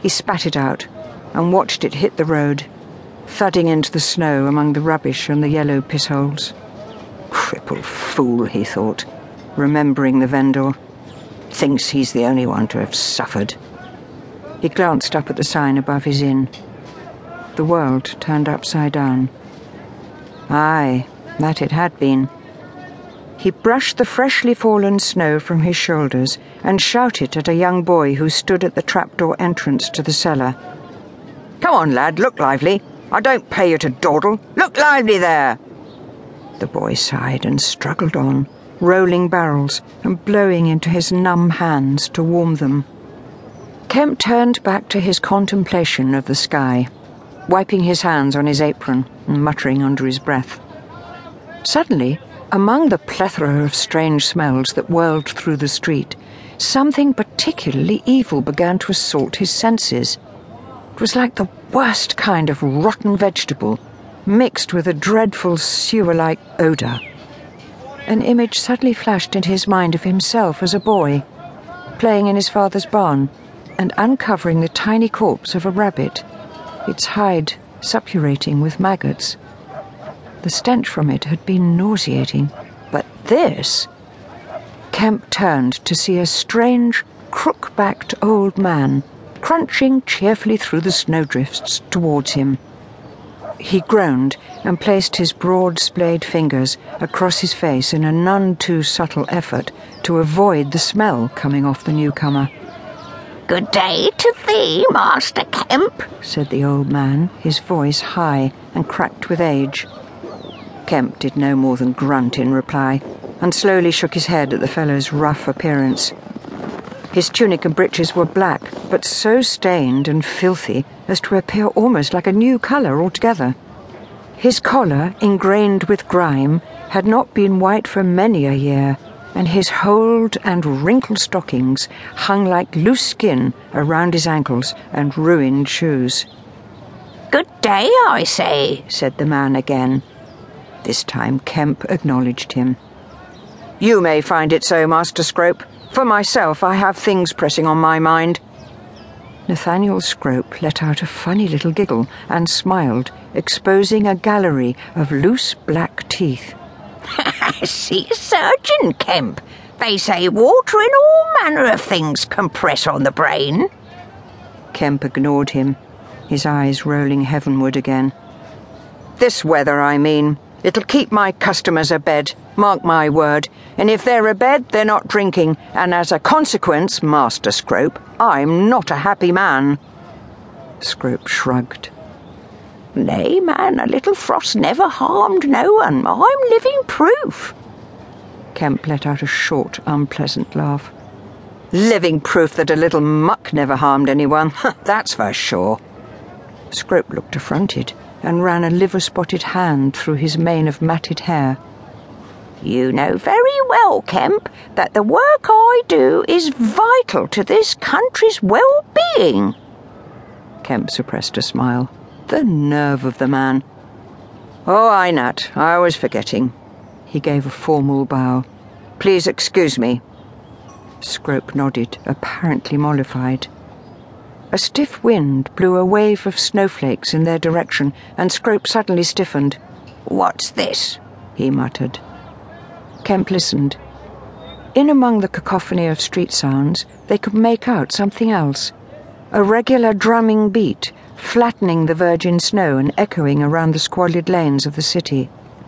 He spat it out and watched it hit the road, thudding into the snow among the rubbish and the yellow piss-holes. Crippled fool, he thought, remembering the vendor. Thinks he's the only one to have suffered. He glanced up at the sign above his inn. The world turned upside down. Aye, that it had been. He brushed the freshly fallen snow from his shoulders and shouted at a young boy who stood at the trapdoor entrance to the cellar. "Come on, lad, look lively. I don't pay you to dawdle. Look lively there!" The boy sighed and struggled on, rolling barrels and blowing into his numb hands to warm them. Kemp turned back to his contemplation of the sky, wiping his hands on his apron and muttering under his breath. Suddenly, among the plethora of strange smells that whirled through the street, something particularly evil began to assault his senses. It was like the worst kind of rotten vegetable, mixed with a dreadful sewer-like odour. An image suddenly flashed into his mind of himself as a boy, playing in his father's barn and uncovering the tiny corpse of a rabbit, its hide suppurating with maggots. The stench from it had been nauseating, but this... Kemp turned to see a strange, crook-backed old man crunching cheerfully through the snowdrifts towards him. He groaned and placed his broad splayed fingers across his face in a none too subtle effort to avoid the smell coming off the newcomer. "Good day to thee, Master Kemp," said the old man, his voice high and cracked with age. Kemp did no more than grunt in reply, and slowly shook his head at the fellow's rough appearance. His tunic and breeches were black, but so stained and filthy as to appear almost like a new colour altogether. His collar, ingrained with grime, had not been white for many a year, and his holed and wrinkled stockings hung like loose skin around his ankles and ruined shoes. "Good day, I say," said the man again. This time Kemp acknowledged him. "You may find it so, Master Scrope. For myself, I have things pressing on my mind." Nathaniel Scrope let out a funny little giggle and smiled, exposing a gallery of loose black teeth. "See a surgeon, Kemp. They say water and all manner of things compress on the brain." Kemp ignored him, his eyes rolling heavenward again. "This weather, I mean. It'll keep my customers abed, mark my word, and if they're abed, they're not drinking, and as a consequence, Master Scrope, I'm not a happy man." Scrope shrugged. "Nay, man, a little frost never harmed no one. I'm living proof." Kemp let out a short, unpleasant laugh. "Living proof that a little muck never harmed anyone, that's for sure." Scrope looked affronted and ran a liver-spotted hand through his mane of matted hair. "You know very well, Kemp, that the work I do is vital to this country's well-being." Kemp suppressed a smile. The nerve of the man. "Oh, aye, Nat, I was forgetting." He gave a formal bow. "Please excuse me." Scrope nodded, apparently mollified. A stiff wind blew a wave of snowflakes in their direction, and Scrope suddenly stiffened. "What's this?" he muttered. Kemp listened. In among the cacophony of street sounds, they could make out something else. A regular drumming beat, flattening the virgin snow and echoing around the squalid lanes of the city.